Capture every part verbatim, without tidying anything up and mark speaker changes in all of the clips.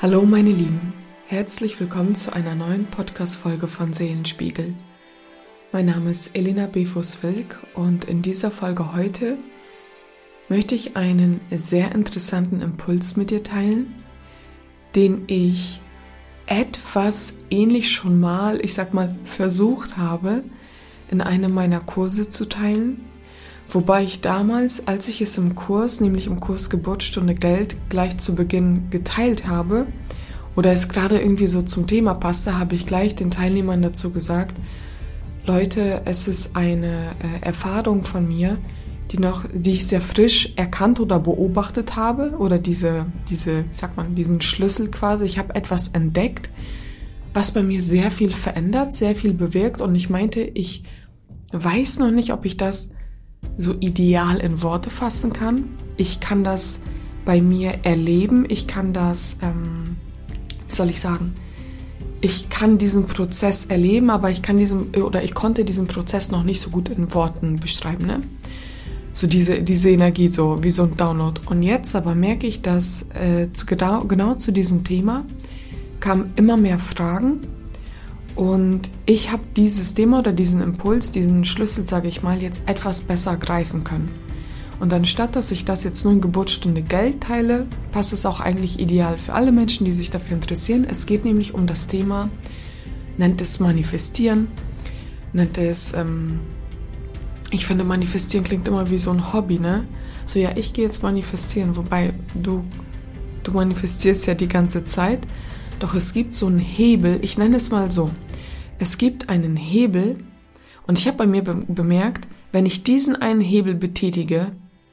Speaker 1: Hallo meine Lieben, herzlich willkommen zu einer neuen Podcast-Folge von Seelenspiegel. Mein Name ist Elena Befus-Wilk und in dieser Folge heute möchte ich einen sehr interessanten Impuls mit dir teilen, den ich etwas ähnlich schon mal, ich sag mal, versucht habe, in einem meiner Kurse zu teilen, wobei ich damals, als ich es im Kurs, nämlich im Kurs Geburtsstunde Geld, gleich zu Beginn geteilt habe oder es gerade irgendwie so zum Thema passte, habe ich gleich den Teilnehmern dazu gesagt, Leute, es ist eine äh, Erfahrung von mir, die noch, die ich sehr frisch erkannt oder beobachtet habe oder diese, diese, wie sagt man, diesen Schlüssel quasi. Ich habe etwas entdeckt, was bei mir sehr viel verändert, sehr viel bewirkt und ich meinte, ich weiß noch nicht, ob ich das so ideal in Worte fassen kann. Ich kann das bei mir erleben, ich kann das, ähm, wie soll ich sagen, ich kann diesen Prozess erleben, aber ich kann diesen, oder ich konnte diesen Prozess noch nicht so gut in Worten beschreiben, ne? So diese, diese Energie, so wie so ein Download. Und jetzt aber merke ich, dass äh, zu, genau, genau zu diesem Thema kamen immer mehr Fragen und ich habe dieses Thema oder diesen Impuls, diesen Schlüssel, sage ich mal, jetzt etwas besser greifen können. Und anstatt, dass ich das jetzt nur in Geburtsstunde Geld teile, passt es auch eigentlich ideal für alle Menschen, die sich dafür interessieren. Es geht nämlich um das Thema, nennt es Manifestieren, nennt es, ähm, ich finde Manifestieren klingt immer wie so ein Hobby, ne? So, ja, ich gehe jetzt manifestieren, wobei du, du manifestierst ja die ganze Zeit. Doch es gibt so einen Hebel, ich nenne es mal so, es gibt einen Hebel und ich habe bei mir be- bemerkt, wenn ich diesen einen Hebel betätige,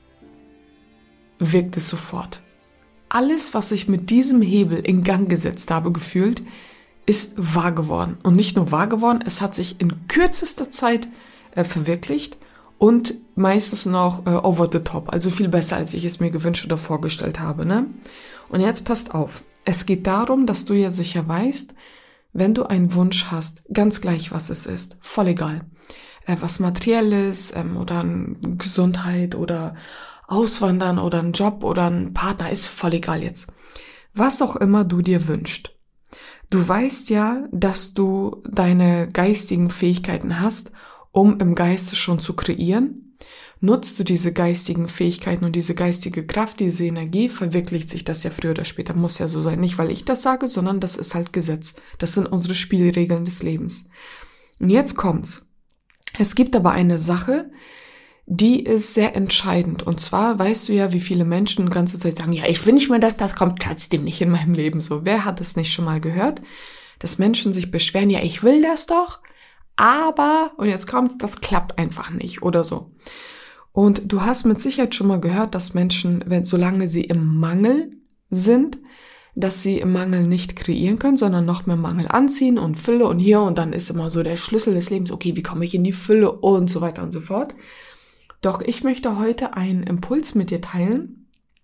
Speaker 1: wirkt es sofort. Alles, was ich mit diesem Hebel in Gang gesetzt habe, gefühlt, ist wahr geworden. Und nicht nur wahr geworden, es hat sich in kürzester Zeit äh, verwirklicht und meistens noch äh, over the top, also viel besser, als ich es mir gewünscht oder vorgestellt habe, ne? Und jetzt passt auf. Es geht darum, dass du ja sicher weißt, wenn du einen Wunsch hast, ganz gleich was es ist, voll egal, äh, was Materielles ähm, oder Gesundheit oder Auswandern oder ein Job oder ein Partner, ist voll egal jetzt. Was auch immer du dir wünschst. Du weißt ja, dass du deine geistigen Fähigkeiten hast, um im Geiste schon zu kreieren. Nutzt du diese geistigen Fähigkeiten und diese geistige Kraft, diese Energie, verwirklicht sich das ja früher oder später. Muss ja so sein. Nicht, weil ich das sage, sondern das ist halt Gesetz. Das sind unsere Spielregeln des Lebens. Und jetzt kommt's. Es gibt aber eine Sache, die ist sehr entscheidend. Und zwar weißt du ja, wie viele Menschen die ganze Zeit sagen, ja, ich wünsche mir das, das kommt trotzdem nicht in meinem Leben so. Wer hat es nicht schon mal gehört? Dass Menschen sich beschweren, ja, ich will das doch, aber, und jetzt kommt's, das klappt einfach nicht oder so. Und du hast mit Sicherheit schon mal gehört, dass Menschen, wenn, solange sie im Mangel sind, dass sie im Mangel nicht kreieren können, sondern noch mehr Mangel anziehen und Fülle und hier und dann ist immer so der Schlüssel des Lebens, okay, wie komme ich in die Fülle und so weiter und so fort. Doch ich möchte heute einen Impuls mit dir teilen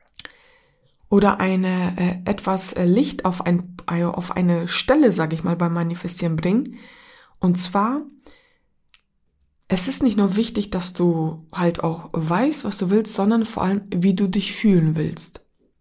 Speaker 1: oder eine äh, etwas äh, Licht auf, ein, äh, auf eine Stelle, sage ich mal, beim Manifestieren bringen. Und zwar, es ist nicht nur wichtig, dass du halt auch weißt, was du willst, sondern vor allem, wie du dich fühlen willst.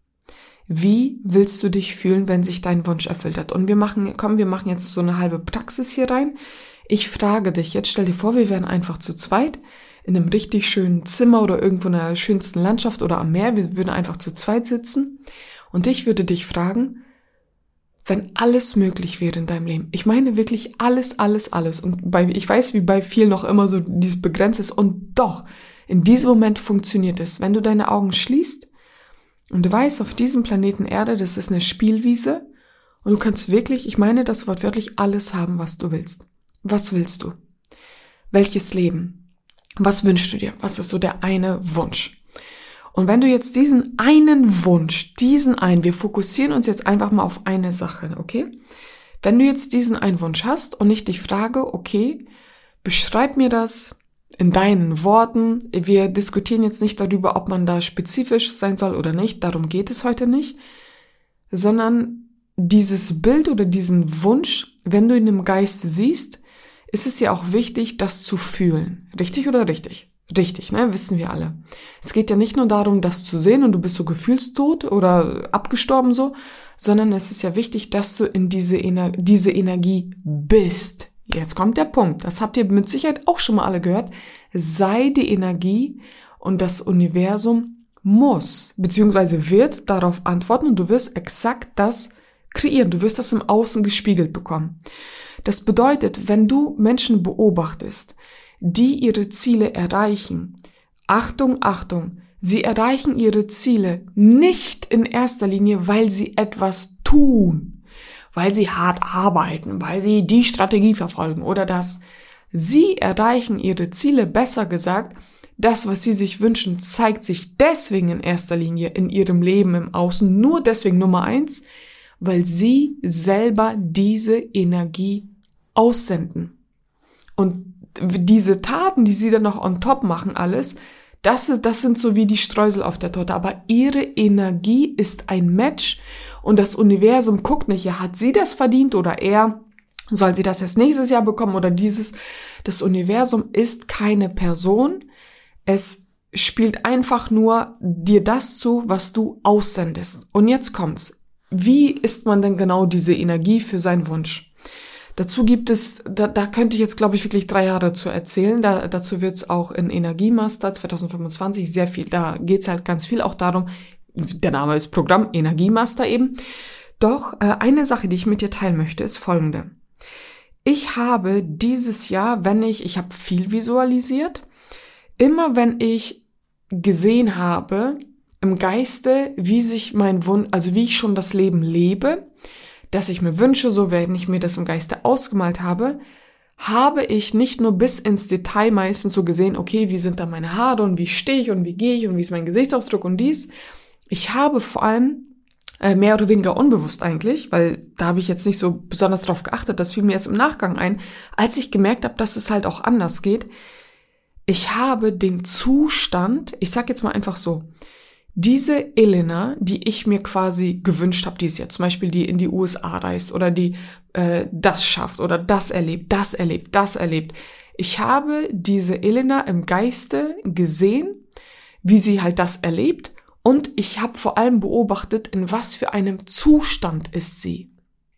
Speaker 1: Wie willst du dich fühlen, wenn sich dein Wunsch erfüllt hat? Und wir machen, komm, wir machen jetzt so eine halbe Praxis hier rein. Ich frage dich jetzt, stell dir vor, wir wären einfach zu zweit in einem richtig schönen Zimmer oder irgendwo in der schönsten Landschaft oder am Meer. Wir würden einfach zu zweit sitzen und ich würde dich fragen, wenn alles möglich wäre in deinem Leben. Ich meine wirklich alles, alles, alles. Und bei, ich weiß, wie bei vielen noch immer so dieses begrenzt ist. Und doch, in diesem Moment funktioniert es. Wenn du deine Augen schließt und du weißt, auf diesem Planeten Erde, das ist eine Spielwiese und du kannst wirklich, ich meine das wortwörtlich, alles haben, was du willst. Was willst du? Welches Leben? Was wünschst du dir? Was ist so der eine Wunsch? Und wenn du jetzt diesen einen Wunsch, diesen einen, wir fokussieren uns jetzt einfach mal auf eine Sache, okay? Wenn du jetzt diesen einen Wunsch hast und ich dich frage, okay, beschreib mir das in deinen Worten. Wir diskutieren jetzt nicht darüber, ob man da spezifisch sein soll oder nicht, darum geht es heute nicht, sondern dieses Bild oder diesen Wunsch, wenn du ihn im Geiste siehst, ist es ja auch wichtig, das zu fühlen. Richtig oder richtig? Richtig, ne? Wissen wir alle. Es geht ja nicht nur darum, das zu sehen und du bist so gefühlstot oder abgestorben so, sondern es ist ja wichtig, dass du in diese, Ener- diese Energie bist. Jetzt kommt der Punkt. Das habt ihr mit Sicherheit auch schon mal alle gehört. Sei die Energie und das Universum muss, beziehungsweise wird darauf antworten und du wirst exakt das kreieren. Du wirst das im Außen gespiegelt bekommen. Das bedeutet, wenn du Menschen beobachtest, die ihre Ziele erreichen, Achtung, Achtung, sie erreichen ihre Ziele nicht in erster Linie, weil sie etwas tun, weil sie hart arbeiten, weil sie die Strategie verfolgen oder das. Sie erreichen ihre Ziele, besser gesagt, das, was sie sich wünschen, zeigt sich deswegen in erster Linie in ihrem Leben im Außen, nur deswegen Nummer eins, weil sie selber diese Energie aussenden. Und diese Taten, die sie dann noch on top machen, alles, das, das sind so wie die Streusel auf der Torte. Aber ihre Energie ist ein Match und das Universum guckt nicht, ja, hat sie das verdient oder er, soll sie das erst nächstes Jahr bekommen oder dieses. Das Universum ist keine Person. Es spielt einfach nur dir das zu, was du aussendest. Und jetzt kommt's. Wie ist man denn genau diese Energie für seinen Wunsch? Dazu gibt es, da, da könnte ich jetzt, glaube ich, wirklich drei Jahre zu erzählen. Da, dazu wird es auch in Energiemaster zwanzig fünfundzwanzig sehr viel, da geht es halt ganz viel auch darum, der Name ist Programm, Energiemaster eben. Doch äh, eine Sache, die ich mit dir teilen möchte, ist folgende. Ich habe dieses Jahr, wenn ich, ich habe viel visualisiert, immer wenn ich gesehen habe, im Geiste, wie sich mein Wunsch, also wie ich schon das Leben lebe, dass ich mir wünsche, so wenn ich mir das im Geiste ausgemalt habe, habe ich nicht nur bis ins Detail meistens so gesehen, okay, wie sind da meine Haare und wie stehe ich und wie gehe ich und wie ist mein Gesichtsausdruck und dies. Ich habe vor allem äh, mehr oder weniger unbewusst eigentlich, weil da habe ich jetzt nicht so besonders drauf geachtet, das fiel mir erst im Nachgang ein, als ich gemerkt habe, dass es halt auch anders geht. Ich habe den Zustand, ich sag jetzt mal einfach so, diese Elena, die ich mir quasi gewünscht habe, die ist ja zum Beispiel, die in die U S A reist oder die äh, das schafft oder das erlebt, das erlebt, das erlebt. Ich habe diese Elena im Geiste gesehen, wie sie halt das erlebt und ich habe vor allem beobachtet, in was für einem Zustand ist sie.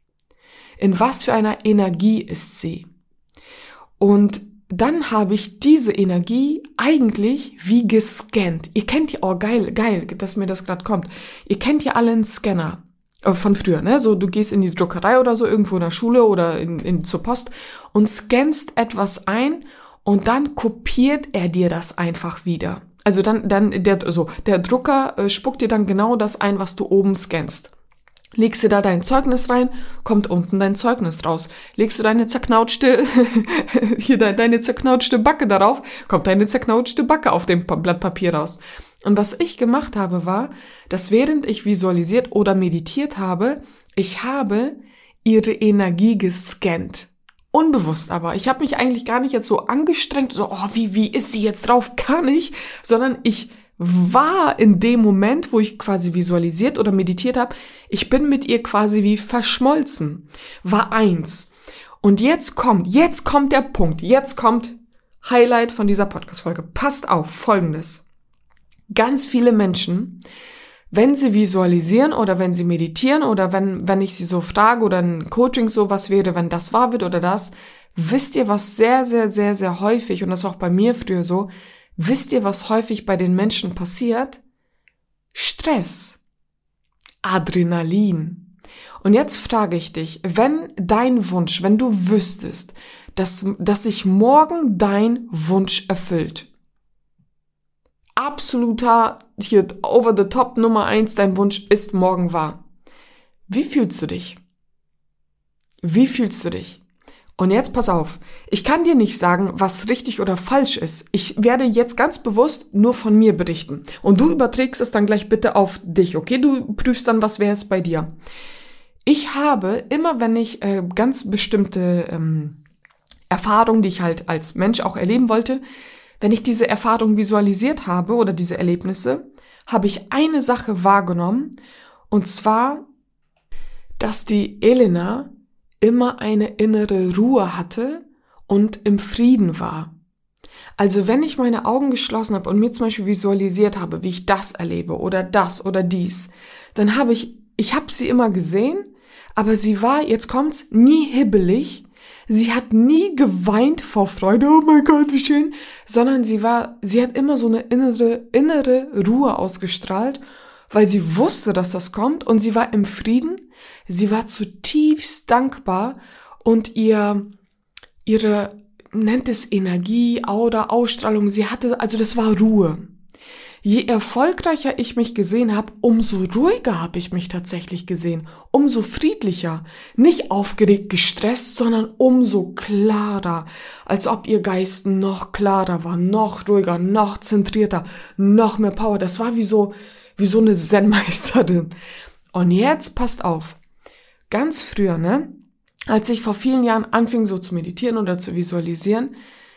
Speaker 1: In was für einer Energie ist sie. Und dann habe ich diese Energie eigentlich wie gescannt. Ihr kennt ja, oh geil, geil, dass mir das gerade kommt. Ihr kennt ja alle einen Scanner äh, von früher, ne? So, du gehst in die Druckerei oder so, irgendwo in der Schule oder in, in, zur Post und scannst etwas ein und dann kopiert er dir das einfach wieder. Also dann, dann der, so, der Drucker äh, spuckt dir dann genau das ein, was du oben scannst. Legst du da dein Zeugnis rein, kommt unten dein Zeugnis raus. Legst du deine zerknautschte, hier deine zerknautschte Backe darauf, kommt deine zerknautschte Backe auf dem Blatt Papier raus. Und was ich gemacht habe, war, dass während ich visualisiert oder meditiert habe, ich habe ihre Energie gescannt. Unbewusst aber. Ich habe mich eigentlich gar nicht jetzt so angestrengt, so, oh, wie, wie ist sie jetzt drauf? Gar nicht. Sondern ich war in dem Moment, wo ich quasi visualisiert oder meditiert habe, ich bin mit ihr quasi wie verschmolzen, war eins. Und jetzt kommt, jetzt kommt der Punkt, jetzt kommt Highlight von dieser Podcast-Folge. Passt auf, Folgendes. Ganz viele Menschen, wenn sie visualisieren oder wenn sie meditieren oder wenn, wenn ich sie so frage oder ein Coaching so, was wäre, wenn das wahr wird oder das, wisst ihr, was sehr, sehr, sehr, sehr häufig, und das war auch bei mir früher so, wisst ihr, was häufig bei den Menschen passiert? Stress, Adrenalin. Und jetzt frage ich dich, wenn dein Wunsch, wenn du wüsstest, dass, dass sich morgen dein Wunsch erfüllt, absoluter, hier over the top Nummer eins, dein Wunsch ist morgen wahr. Wie fühlst du dich? Wie fühlst du dich? Und jetzt pass auf, ich kann dir nicht sagen, was richtig oder falsch ist. Ich werde jetzt ganz bewusst nur von mir berichten. Und du überträgst es dann gleich bitte auf dich, okay? Du prüfst dann, was wäre es bei dir. Ich habe immer, wenn ich äh, ganz bestimmte ähm, Erfahrungen, die ich halt als Mensch auch erleben wollte, wenn ich diese Erfahrung visualisiert habe oder diese Erlebnisse, habe ich eine Sache wahrgenommen. Und zwar, dass die Elena immer eine innere Ruhe hatte und im Frieden war. Also wenn ich meine Augen geschlossen habe und mir zum Beispiel visualisiert habe, wie ich das erlebe oder das oder dies, dann habe ich, ich habe sie immer gesehen, aber sie war, jetzt kommt's, nie hibbelig. Sie hat nie geweint vor Freude, oh mein Gott, wie schön, sondern sie war, sie hat immer so eine innere, innere Ruhe ausgestrahlt, weil sie wusste, dass das kommt und sie war im Frieden, sie war zutiefst dankbar und ihr, ihre, nennt es Energie, Aura, Ausstrahlung, sie hatte, also das war Ruhe. Je erfolgreicher ich mich gesehen habe, umso ruhiger habe ich mich tatsächlich gesehen, umso friedlicher, nicht aufgeregt, gestresst, sondern umso klarer, als ob ihr Geist noch klarer war, noch ruhiger, noch zentrierter, noch mehr Power. Das war wie so, wie so eine Zen-Meisterin. Und jetzt passt auf, ganz früher, ne, als ich vor vielen Jahren anfing so zu meditieren oder zu visualisieren,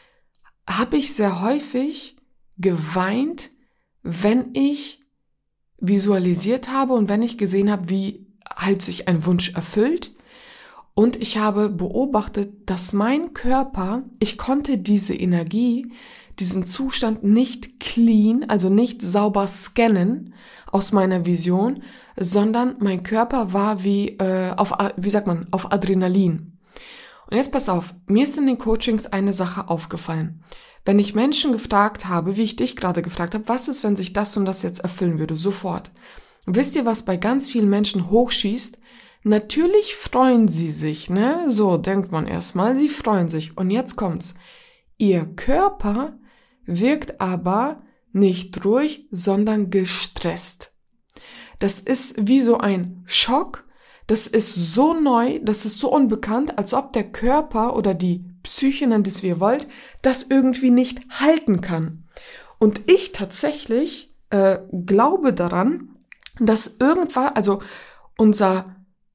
Speaker 1: habe ich sehr häufig geweint, wenn ich visualisiert habe und wenn ich gesehen habe, wie halt sich ein Wunsch erfüllt. Und ich habe beobachtet, dass mein Körper, ich konnte diese Energie, diesen Zustand nicht clean, also nicht sauber scannen aus meiner Vision, sondern mein Körper war wie äh, auf, wie sagt man, auf Adrenalin. Und jetzt pass auf, mir ist in den Coachings eine Sache aufgefallen. Wenn ich Menschen gefragt habe, wie ich dich gerade gefragt habe, was ist, wenn sich das und das jetzt erfüllen würde, sofort. Wisst ihr, was bei ganz vielen Menschen hochschießt? Natürlich freuen sie sich, ne? So denkt man erstmal, sie freuen sich. Und jetzt kommt's. Ihr Körper wirkt aber nicht ruhig, sondern gestresst. Das ist wie so ein Schock. Das ist so neu, das ist so unbekannt, als ob der Körper oder die Psyche, nennt es wie ihr wollt, das irgendwie nicht halten kann. Und ich tatsächlich äh, glaube daran, dass irgendwann, also unser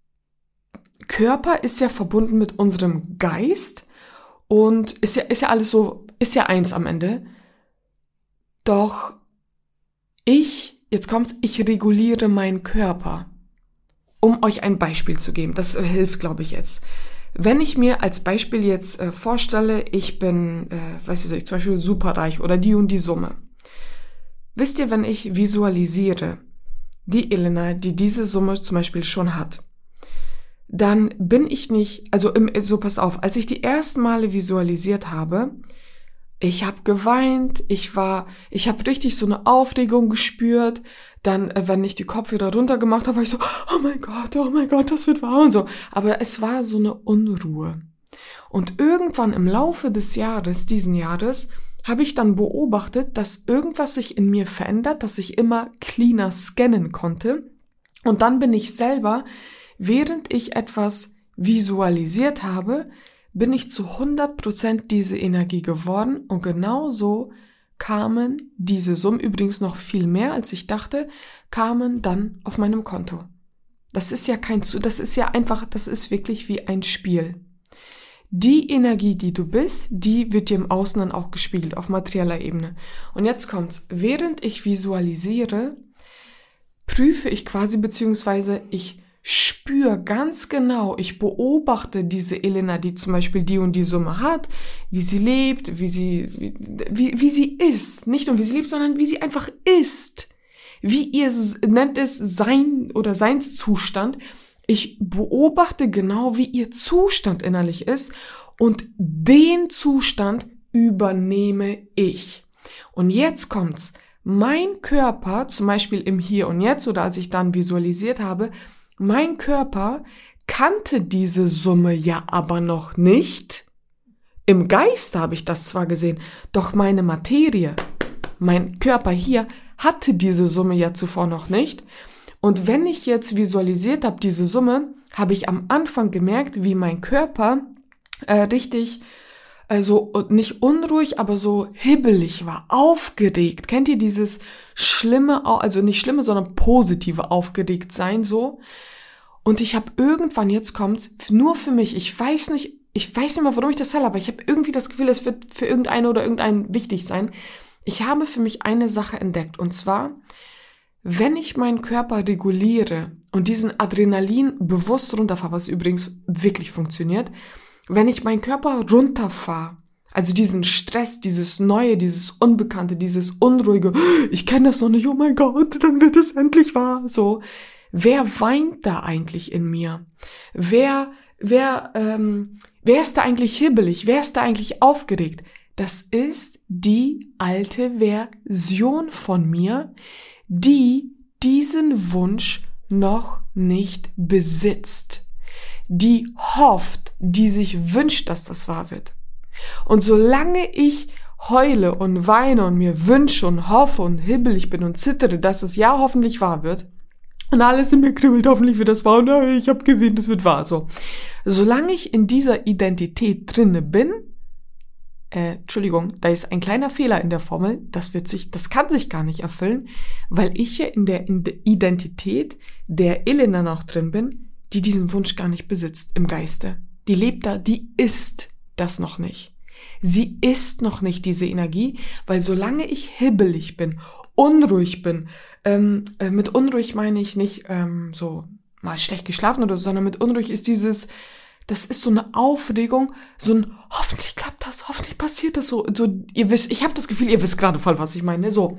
Speaker 1: Körper ist ja verbunden mit unserem Geist und ist ja, ist ja alles so, ist ja eins am Ende. Doch ich, jetzt kommt's, ich reguliere meinen Körper. Um euch ein Beispiel zu geben, das äh, hilft, glaube ich, jetzt. Wenn ich mir als Beispiel jetzt äh, vorstelle, ich bin, äh, weiß ich nicht, zum Beispiel superreich oder die und die Summe. Wisst ihr, wenn ich visualisiere, die Elena, die diese Summe zum Beispiel schon hat, dann bin ich nicht, also im, so pass auf, als ich die ersten Male visualisiert habe, ich habe geweint, ich war, ich habe richtig so eine Aufregung gespürt. Dann, wenn ich die Kopfhörer runtergemacht habe, war ich so, oh mein Gott, oh mein Gott, das wird wahr und so. Aber es war so eine Unruhe. Und irgendwann im Laufe des Jahres, diesen Jahres, habe ich dann beobachtet, dass irgendwas sich in mir verändert, dass ich immer cleaner scannen konnte. Und dann bin ich selber, während ich etwas visualisiert habe, bin ich zu hundert Prozent diese Energie geworden und genauso kamen diese Summen, übrigens noch viel mehr als ich dachte, kamen dann auf meinem Konto. Das ist ja kein, das ist ja einfach, das ist wirklich wie ein Spiel. Die Energie, die du bist, die wird dir im Außen dann auch gespiegelt, auf materieller Ebene. Und jetzt kommt's, während ich visualisiere, prüfe ich quasi, beziehungsweise ich spüre ganz genau, ich beobachte diese Elena, die zum Beispiel die und die Summe hat, wie sie lebt, wie sie, wie, wie, wie sie ist. Nicht nur wie sie lebt, sondern wie sie einfach ist. Wie ihr, nennt es Sein oder Seinszustand. Ich beobachte genau, wie ihr Zustand innerlich ist und den Zustand übernehme ich. Und jetzt kommt's. Mein Körper, zum Beispiel im Hier und Jetzt oder als ich dann visualisiert habe, mein Körper kannte diese Summe ja aber noch nicht. Im Geiste habe ich das zwar gesehen, doch meine Materie, mein Körper hier, hatte diese Summe ja zuvor noch nicht. Und wenn ich jetzt visualisiert habe, diese Summe, habe ich am Anfang gemerkt, wie mein Körper äh, richtig, also nicht unruhig, aber so hibbelig war, aufgeregt. Kennt ihr dieses schlimme, also nicht schlimme, sondern positive aufgeregt sein so? Und ich habe irgendwann, jetzt kommt's, nur für mich, ich weiß nicht, ich weiß nicht mal, warum ich das habe, aber ich habe irgendwie das Gefühl, es wird für irgendeine oder irgendeinen wichtig sein. Ich habe für mich eine Sache entdeckt und zwar, wenn ich meinen Körper reguliere und diesen Adrenalin bewusst runterfahre, was übrigens wirklich funktioniert, wenn ich meinen Körper runterfahre, Also diesen Stress, dieses Neue, dieses Unbekannte, dieses Unruhige. Ich kenne das noch nicht, oh mein Gott, dann wird es endlich wahr. So, wer weint da eigentlich in mir? Wer, wer, ähm, wer ist da eigentlich hibbelig? Wer ist da eigentlich aufgeregt? Das ist die alte Version von mir, die diesen Wunsch noch nicht besitzt, die hofft, die sich wünscht, dass das wahr wird. Und solange ich heule und weine und mir wünsche und hoffe und hibbelig bin und zittere, dass es ja hoffentlich wahr wird und alles in mir kribbelt, hoffentlich wird das wahr und oh, ich habe gesehen, das wird wahr. So, solange ich in dieser Identität drinne bin, äh, Entschuldigung, da ist ein kleiner Fehler in der Formel, das wird sich, das kann sich gar nicht erfüllen, weil ich ja in der, in der Identität der Elena noch drin bin, die diesen Wunsch gar nicht besitzt im Geiste. Die lebt da, die ist das noch nicht. Sie ist noch nicht diese Energie, weil solange ich hibbelig bin, unruhig bin, ähm, äh, mit unruhig meine ich nicht ähm, so mal schlecht geschlafen oder so, sondern mit unruhig ist dieses, das ist so eine Aufregung, so ein hoffentlich klappt das, hoffentlich passiert das so. so ihr wisst, ich habe das Gefühl, ihr wisst gerade voll, was ich meine. So.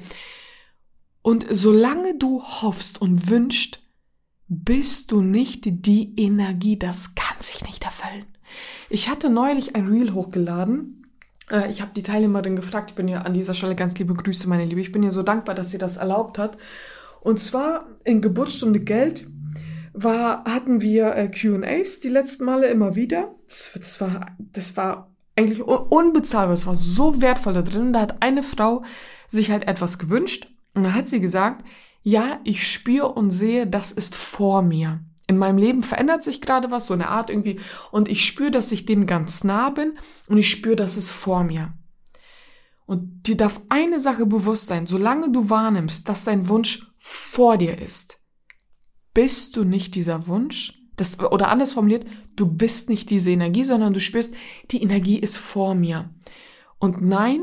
Speaker 1: Und solange du hoffst und wünschst, bist du nicht die Energie, das kann sich nicht erfüllen. Ich hatte neulich ein Reel hochgeladen. Ich habe die Teilnehmerin gefragt, ich bin ja an dieser Stelle ganz liebe Grüße, meine Liebe. Ich bin ihr so dankbar, dass sie das erlaubt hat. Und zwar in Geburtsstunde Geld war, hatten wir Q und A's die letzten Male immer wieder. Das, das, war, das war eigentlich unbezahlbar, es war so wertvoll da drin. Da hat eine Frau sich halt etwas gewünscht und da hat sie gesagt, ja, ich spüre und sehe, das ist vor mir. In meinem Leben verändert sich gerade was, so eine Art irgendwie, und ich spüre, dass ich dem ganz nah bin und ich spüre, dass es vor mir. Und dir darf eine Sache bewusst sein, solange du wahrnimmst, dass dein Wunsch vor dir ist, bist du nicht dieser Wunsch, das, oder anders formuliert, du bist nicht diese Energie, sondern du spürst, die Energie ist vor mir. Und nein,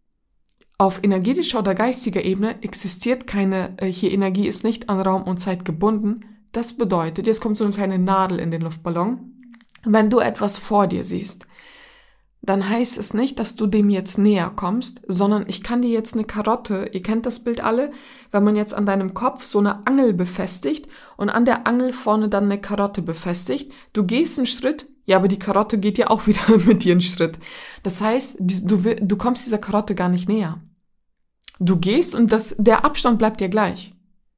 Speaker 1: auf energetischer oder geistiger Ebene existiert keine, hier Energie ist nicht an Raum und Zeit gebunden. Das bedeutet, jetzt kommt so eine kleine Nadel in den Luftballon. Wenn du etwas vor dir siehst, dann heißt es nicht, dass du dem jetzt näher kommst, sondern ich kann dir jetzt eine Karotte, ihr kennt das Bild alle, wenn man jetzt an deinem Kopf so eine Angel befestigt und an der Angel vorne dann eine Karotte befestigt. Du gehst einen Schritt, ja, aber die Karotte geht ja auch wieder mit dir einen Schritt. Das heißt, du, du kommst dieser Karotte gar nicht näher. Du gehst und das, der Abstand bleibt dir gleich.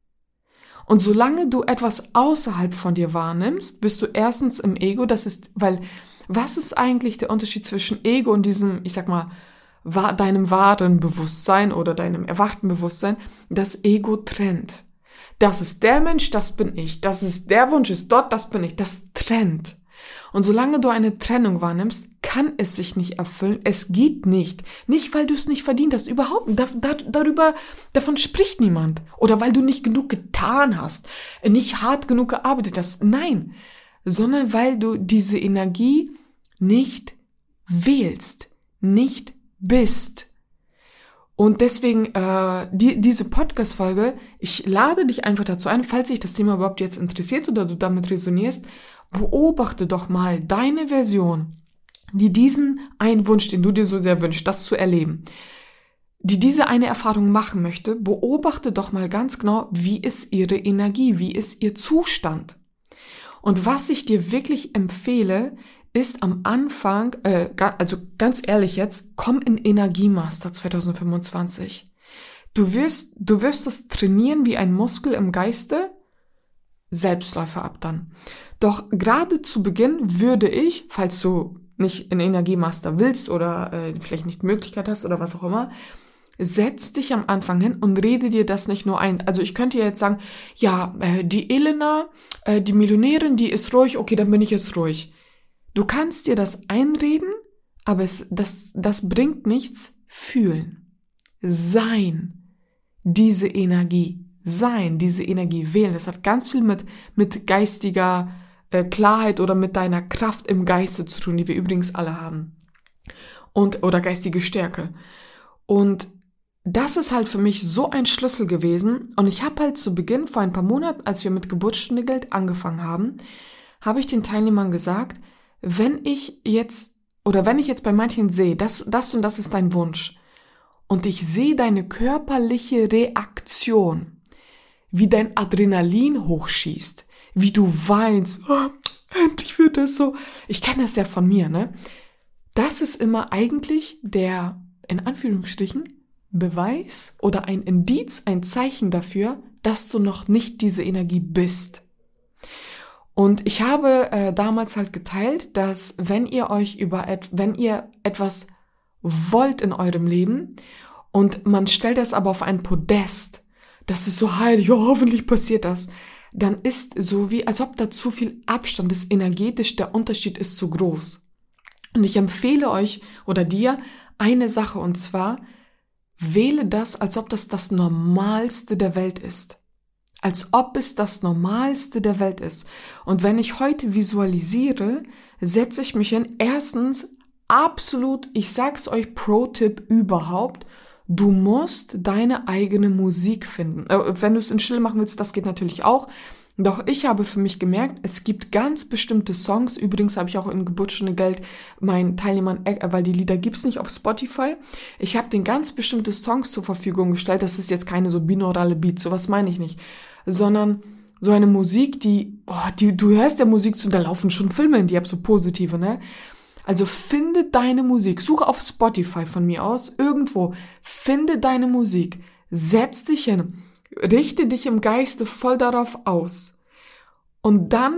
Speaker 1: Und solange du etwas außerhalb von dir wahrnimmst, bist du erstens im Ego, das ist, weil, was ist eigentlich der Unterschied zwischen Ego und diesem, ich sag mal, deinem wahren Bewusstsein oder deinem erwachten Bewusstsein? Das Ego trennt. Das ist der Mensch, das bin ich. Das ist der Wunsch, ist dort, das bin ich. Das trennt. Und solange du eine Trennung wahrnimmst, kann es sich nicht erfüllen. Es geht nicht. Nicht, weil du es nicht verdient hast. Überhaupt, da, da, darüber, davon spricht niemand. Oder weil du nicht genug getan hast, nicht hart genug gearbeitet hast. Nein, sondern weil du diese Energie nicht wählst, nicht bist. Und deswegen äh, die, diese Podcast-Folge, ich lade dich einfach dazu ein, falls sich das Thema überhaupt jetzt interessiert oder du damit resonierst, beobachte doch mal deine Version, die diesen einen Wunsch, den du dir so sehr wünschst, das zu erleben, die diese eine Erfahrung machen möchte, beobachte doch mal ganz genau, wie ist ihre Energie, wie ist ihr Zustand. Und was ich dir wirklich empfehle, ist am Anfang, äh, also ganz ehrlich jetzt, komm in Energiemaster zwanzig fünfundzwanzig. Du wirst, du wirst das trainieren wie ein Muskel im Geiste, Selbstläufer ab dann. Doch gerade zu Beginn würde ich, falls du nicht in Energiemaster willst oder äh, vielleicht nicht die Möglichkeit hast oder was auch immer, setz dich am Anfang hin und rede dir das nicht nur ein. Also ich könnte jetzt sagen, ja, äh, die Elena, äh, die Millionärin, die ist ruhig, okay, dann bin ich jetzt ruhig. Du kannst dir das einreden, aber es, das, das bringt nichts. Fühlen. Sein. Diese Energie. Sein. Diese Energie wählen. Das hat ganz viel mit, mit geistiger äh, Klarheit oder mit deiner Kraft im Geiste zu tun, die wir übrigens alle haben. Und, oder geistige Stärke. Und das ist halt für mich so ein Schlüssel gewesen. Und ich habe halt zu Beginn, vor ein paar Monaten, als wir mit Geburtsstunde Geld angefangen haben, habe ich den Teilnehmern gesagt, wenn ich jetzt oder wenn ich jetzt bei manchen sehe, das, das und das ist dein Wunsch, und ich sehe deine körperliche Reaktion, wie dein Adrenalin hochschießt, wie du weinst, oh, endlich wird das so. Ich kenne das ja von mir, ne? Das ist immer eigentlich der, in Anführungsstrichen, Beweis oder ein Indiz, ein Zeichen dafür, dass du noch nicht diese Energie bist. Und ich habe äh, damals halt geteilt, dass wenn ihr euch über, et- wenn ihr etwas wollt in eurem Leben und man stellt das aber auf ein Podest, das ist so heilig, ja, hoffentlich passiert das, dann ist so wie, als ob da zu viel Abstand ist, energetisch, der Unterschied ist zu groß. Und ich empfehle euch oder dir eine Sache, und zwar, wähle das, als ob das das Normalste der Welt ist. Als ob es das Normalste der Welt ist. Und wenn ich heute visualisiere, setze ich mich hin, erstens, absolut, ich sag's euch, Pro-Tipp überhaupt, du musst deine eigene Musik finden. Äh, wenn du es in Still machen willst, das geht natürlich auch. Doch ich habe für mich gemerkt, es gibt ganz bestimmte Songs, übrigens habe ich auch in Geburtsstunde Geld meinen Teilnehmern, weil die Lieder gibt's nicht auf Spotify, ich habe denen ganz bestimmte Songs zur Verfügung gestellt, das ist jetzt keine so binaurale Beat, sowas meine ich nicht, sondern so eine Musik, die, boah, die, du hörst der Musik zu, da laufen schon Filme in die, hab so positive, ne? Also finde deine Musik, suche auf Spotify von mir aus, irgendwo, finde deine Musik, setz dich hin, richte dich im Geiste voll darauf aus und dann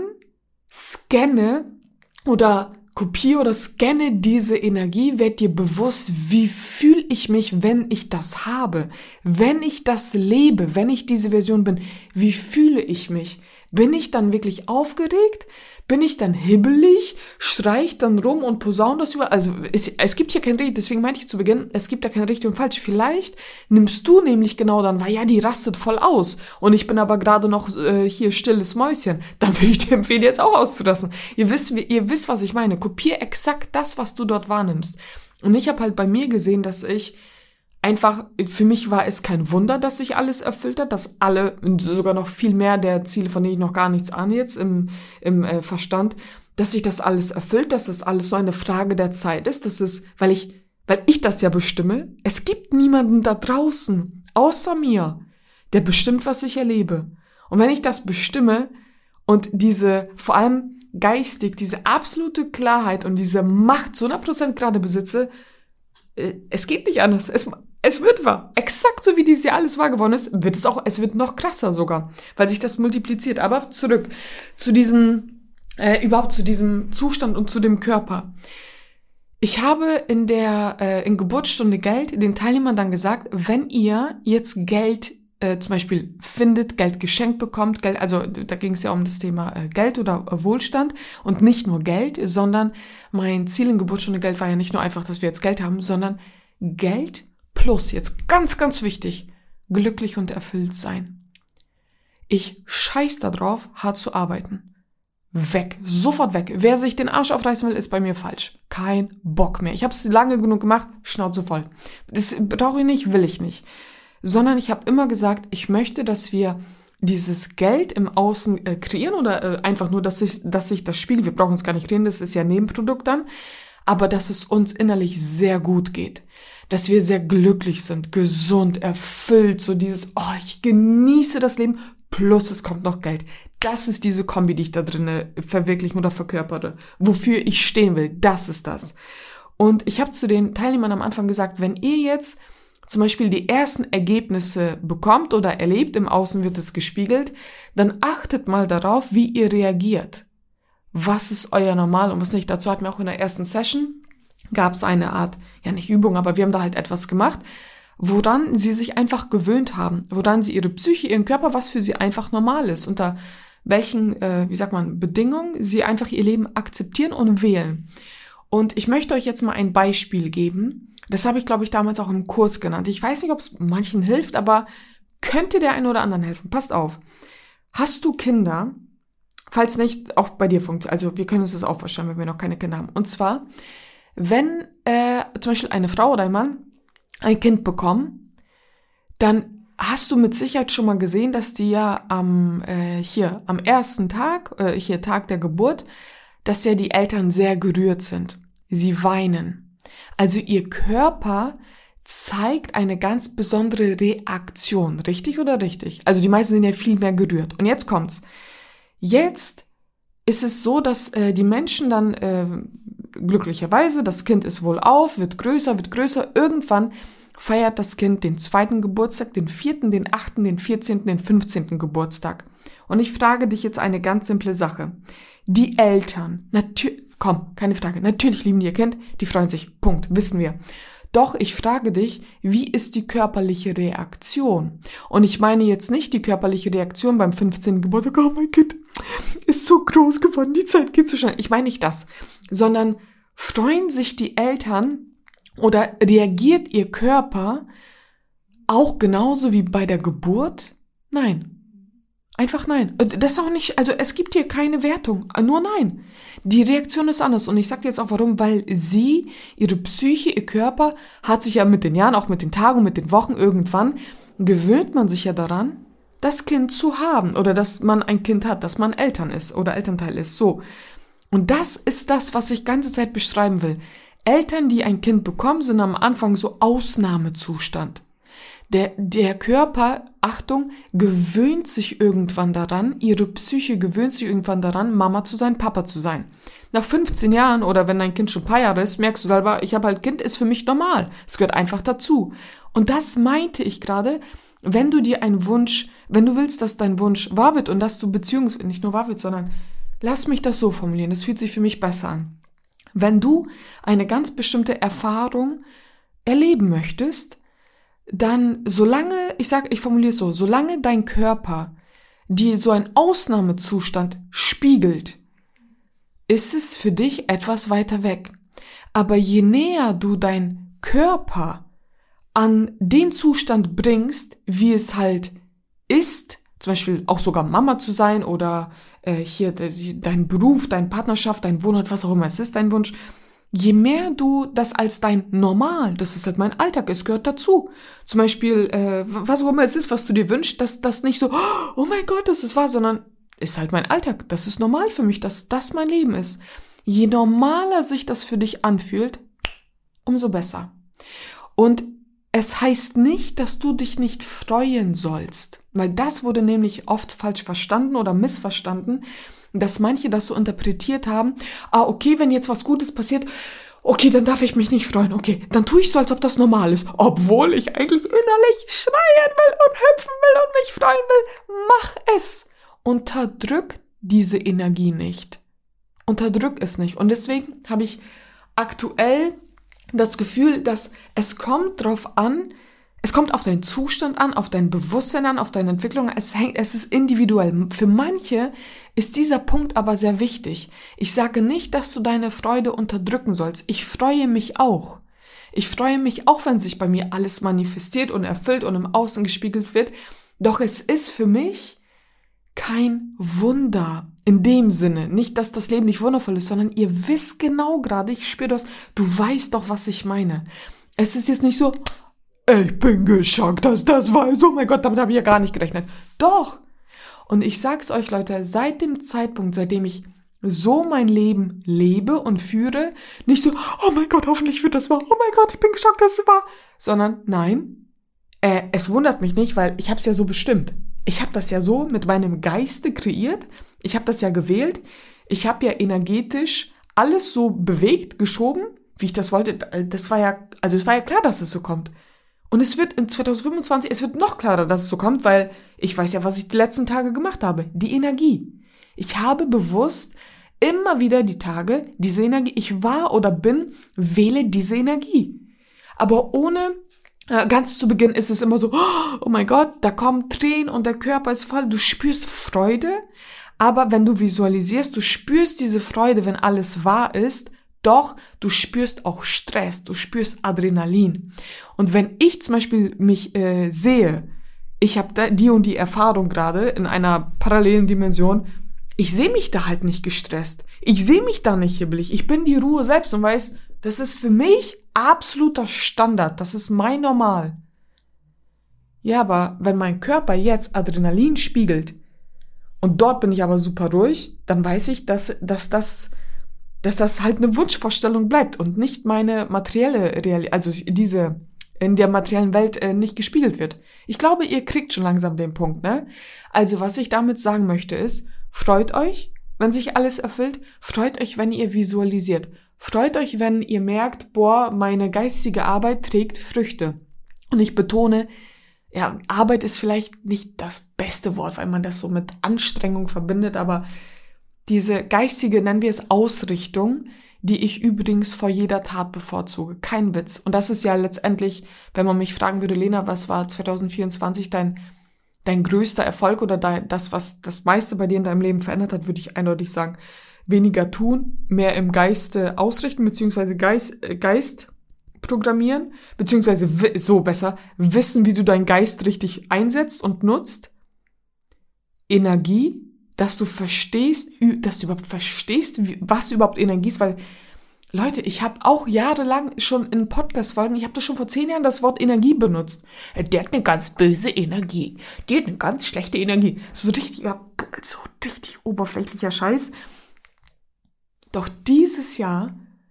Speaker 1: scanne oder kopiere oder scanne diese Energie, werd dir bewusst, wie fühle ich mich, wenn ich das habe, wenn ich das lebe, wenn ich diese Version bin, wie fühle ich mich? Bin ich dann wirklich aufgeregt? Bin ich dann hibbelig? Schrei ich dann rum und posaune das über? Also es, es gibt hier kein Richtig, deswegen meinte ich zu Beginn, es gibt da kein Richtig und Falsch. Vielleicht nimmst du nämlich genau dann, weil ja, die rastet voll aus und ich bin aber gerade noch äh, hier stilles Mäuschen. Dann würde ich dir empfehlen, jetzt auch auszulassen. Ihr wisst, ihr wisst, was ich meine. Kopier exakt das, was du dort wahrnimmst. Und ich habe halt bei mir gesehen, dass ich einfach, für mich war es kein Wunder, dass sich alles erfüllt hat, dass alle, sogar noch viel mehr der Ziele, von denen ich noch gar nichts ahne jetzt im, im äh, Verstand, dass sich das alles erfüllt, dass das alles so eine Frage der Zeit ist, dass es, weil ich, weil ich das ja bestimme, es gibt niemanden da draußen, außer mir, der bestimmt, was ich erlebe. Und wenn ich das bestimme und diese, vor allem geistig, diese absolute Klarheit und diese Macht zu hundert Prozent gerade besitze, äh, es geht nicht anders. Es, Es wird wahr. Exakt so wie dieses Jahr alles wahr geworden ist, wird es auch, es wird noch krasser sogar, weil sich das multipliziert. Aber zurück zu diesem, äh, überhaupt zu diesem Zustand und zu dem Körper. Ich habe in der, äh, in Geburtsstunde Geld den Teilnehmern dann gesagt, wenn ihr jetzt Geld äh, zum Beispiel findet, Geld geschenkt bekommt, Geld, also da ging es ja um das Thema äh, Geld oder äh, Wohlstand und nicht nur Geld, sondern mein Ziel in Geburtsstunde Geld war ja nicht nur einfach, dass wir jetzt Geld haben, sondern Geld plus, jetzt ganz, ganz wichtig, glücklich und erfüllt sein. Ich scheiß da drauf, hart zu arbeiten. Weg, sofort weg. Wer sich den Arsch aufreißen will, ist bei mir falsch. Kein Bock mehr. Ich habe es lange genug gemacht, Schnauze voll. Das brauche ich nicht, will ich nicht. Sondern ich habe immer gesagt, ich möchte, dass wir dieses Geld im Außen äh, kreieren oder äh, einfach nur, dass sich dass sich das spiegelt. Wir brauchen es gar nicht kreieren, das ist ja Nebenprodukt dann. Aber dass es uns innerlich sehr gut geht. Dass wir sehr glücklich sind, gesund, erfüllt, so dieses, oh, ich genieße das Leben, plus es kommt noch Geld. Das ist diese Kombi, die ich da drinne verwirklichen oder verkörpere. Wofür ich stehen will, das ist das. Und ich habe zu den Teilnehmern am Anfang gesagt, wenn ihr jetzt zum Beispiel die ersten Ergebnisse bekommt oder erlebt, im Außen wird es gespiegelt, dann achtet mal darauf, wie ihr reagiert. Was ist euer Normal und was nicht? Dazu hatten wir auch in der ersten Session, gab es eine Art, ja nicht Übung, aber wir haben da halt etwas gemacht, woran sie sich einfach gewöhnt haben, woran sie ihre Psyche, ihren Körper, was für sie einfach normal ist, unter welchen, äh, wie sagt man, Bedingungen sie einfach ihr Leben akzeptieren und wählen. Und ich möchte euch jetzt mal ein Beispiel geben. Das habe ich, glaube ich, damals auch im Kurs genannt. Ich weiß nicht, ob es manchen hilft, aber könnte der einen oder anderen helfen. Passt auf. Hast du Kinder? Falls nicht, auch bei dir funktioniert. Also wir können uns das auch vorstellen, wenn wir noch keine Kinder haben. Und zwar, wenn äh, zum Beispiel eine Frau oder ein Mann ein Kind bekommen, dann hast du mit Sicherheit schon mal gesehen, dass die ja am äh, hier am ersten Tag, äh, hier Tag der Geburt, dass ja die Eltern sehr gerührt sind. sie weinen. Also ihr Körper zeigt eine ganz besondere Reaktion. Richtig oder richtig? Also die meisten sind ja viel mehr gerührt. Und jetzt kommt's. Jetzt ist es so, dass äh, die Menschen dann äh, glücklicherweise, das Kind ist wohlauf, wird größer, wird größer. Irgendwann feiert das Kind den zweiten Geburtstag, den vierten, den achten, den vierzehnten, den fünfzehnten Geburtstag. Und ich frage dich jetzt eine ganz simple Sache. Die Eltern, natürlich, komm, keine Frage, natürlich lieben die ihr Kind, die freuen sich, Punkt, wissen wir. Doch ich frage dich, wie ist die körperliche Reaktion? Und ich meine jetzt nicht die körperliche Reaktion beim fünfzehnten Geburtstag, oh mein Kind ist so groß geworden, die Zeit geht so schnell. Ich meine nicht das, sondern freuen sich die Eltern oder reagiert ihr Körper auch genauso wie bei der Geburt? Nein. Einfach nein. Das ist auch nicht, also es gibt hier keine Wertung, nur nein. Die Reaktion ist anders und ich sage dir jetzt auch warum, weil sie, ihre Psyche, ihr Körper hat sich ja mit den Jahren, auch mit den Tagen, mit den Wochen irgendwann, gewöhnt man sich ja daran, das Kind zu haben oder dass man ein Kind hat, dass man Eltern ist oder Elternteil ist, so. Und das ist das, was ich ganze Zeit beschreiben will. Eltern, die ein Kind bekommen, sind am Anfang so Ausnahmezustand. Der, der Körper, Achtung, gewöhnt sich irgendwann daran, ihre Psyche gewöhnt sich irgendwann daran, Mama zu sein, Papa zu sein. Nach fünfzehn Jahren oder wenn dein Kind schon ein paar Jahre ist, merkst du selber, ich habe halt Kind, ist für mich normal. Es gehört einfach dazu. Und das meinte ich gerade, wenn du dir einen Wunsch, wenn du willst, dass dein Wunsch wahr wird und dass du Beziehungs, nicht nur wahr wird, sondern lass mich das so formulieren, das fühlt sich für mich besser an. Wenn du eine ganz bestimmte Erfahrung erleben möchtest, dann solange, ich sag, ich formuliere es so, solange dein Körper dir so einen Ausnahmezustand spiegelt, ist es für dich etwas weiter weg. Aber je näher du deinen Körper an den Zustand bringst, wie es halt ist, zum Beispiel auch sogar Mama zu sein oder äh, hier de, dein Beruf, deine Partnerschaft, dein Wohnort, was auch immer es ist, dein Wunsch, je mehr du das als dein Normal, das ist halt mein Alltag, es gehört dazu. Zum Beispiel, äh, was auch immer es ist, was du dir wünschst, dass das nicht so, oh mein Gott, das ist wahr, sondern ist halt mein Alltag, das ist normal für mich, dass das mein Leben ist. Je normaler sich das für dich anfühlt, umso besser. Und es heißt nicht, dass du dich nicht freuen sollst, weil das wurde nämlich oft falsch verstanden oder missverstanden, dass manche das so interpretiert haben, ah, okay, wenn jetzt was Gutes passiert, okay, dann darf ich mich nicht freuen, okay, dann tue ich so, als ob das normal ist, obwohl ich eigentlich innerlich schreien will und hüpfen will und mich freuen will. Mach es! Unterdrück diese Energie nicht. Unterdrück es nicht. Und deswegen habe ich aktuell das Gefühl, dass es kommt drauf an, es kommt auf deinen Zustand an, auf dein Bewusstsein an, auf deine Entwicklung. Es hängt, es ist individuell. Für manche ist dieser Punkt aber sehr wichtig. Ich sage nicht, dass du deine Freude unterdrücken sollst. Ich freue mich auch. Ich freue mich auch, wenn sich bei mir alles manifestiert und erfüllt und im Außen gespiegelt wird. Doch es ist für mich kein Wunder. In dem Sinne, nicht, dass das Leben nicht wundervoll ist, sondern ihr wisst genau gerade, ich spüre das, du weißt doch, was ich meine. Es ist jetzt nicht so, ich bin geschockt, dass das weiß, oh mein Gott, damit habe ich ja gar nicht gerechnet. Doch. Und ich sag's euch, Leute, seit dem Zeitpunkt, seitdem ich so mein Leben lebe und führe, nicht so, oh mein Gott, hoffentlich wird das wahr, oh mein Gott, ich bin geschockt, dass es wahr, sondern nein, äh, es wundert mich nicht, weil ich habe es ja so bestimmt. Ich habe das ja so mit meinem Geiste kreiert, ich habe das ja gewählt, ich habe ja energetisch alles so bewegt, geschoben, wie ich das wollte. Das war ja, also es war ja klar, dass es so kommt. Und es wird in zwanzig fünfundzwanzig, es wird noch klarer, dass es so kommt, weil ich weiß ja, was ich die letzten Tage gemacht habe. Die Energie. Ich habe bewusst immer wieder die Tage, diese Energie, ich war oder bin, wähle diese Energie. Aber ohne, äh, ganz zu Beginn ist es immer so, oh mein Gott, da kommen Tränen und der Körper ist voll, du spürst Freude. Aber wenn du visualisierst, du spürst diese Freude, wenn alles wahr ist, doch du spürst auch Stress, du spürst Adrenalin. Und wenn ich zum Beispiel mich äh, sehe, ich habe die und die Erfahrung gerade in einer parallelen Dimension, ich sehe mich da halt nicht gestresst. Ich sehe mich da nicht hibbelig. Ich bin die Ruhe selbst und weiß, das ist für mich absoluter Standard. Das ist mein Normal. Ja, aber wenn mein Körper jetzt Adrenalin spiegelt, und dort bin ich aber super ruhig, dann weiß ich, dass, dass das dass das halt eine Wunschvorstellung bleibt und nicht meine materielle Realität, also diese in der materiellen Welt äh, nicht gespiegelt wird. Ich glaube, ihr kriegt schon langsam den Punkt, ne? Also was ich damit sagen möchte ist, freut euch, wenn sich alles erfüllt, freut euch, wenn ihr visualisiert, freut euch, wenn ihr merkt, boah, meine geistige Arbeit trägt Früchte. Und ich betone, ja, Arbeit ist vielleicht nicht das beste Wort, weil man das so mit Anstrengung verbindet, aber diese geistige, nennen wir es Ausrichtung, die ich übrigens vor jeder Tat bevorzuge. Kein Witz. Und das ist ja letztendlich, wenn man mich fragen würde, Lena, was war zwanzig vierundzwanzig dein, dein größter Erfolg oder dein, das, was das meiste bei dir in deinem Leben verändert hat, würde ich eindeutig sagen, weniger tun, mehr im Geiste ausrichten, beziehungsweise Geist, äh, Geist programmieren, beziehungsweise so besser, wissen, wie du deinen Geist richtig einsetzt und nutzt. Energie, dass du verstehst, dass du überhaupt verstehst, was überhaupt Energie ist, weil, Leute, ich habe auch jahrelang schon in Podcast-Folgen, ich habe das schon vor zehn Jahren das Wort Energie benutzt. Der hat eine ganz böse Energie, der hat eine ganz schlechte Energie. So richtiger, so richtig oberflächlicher Scheiß. Doch dieses Jahr,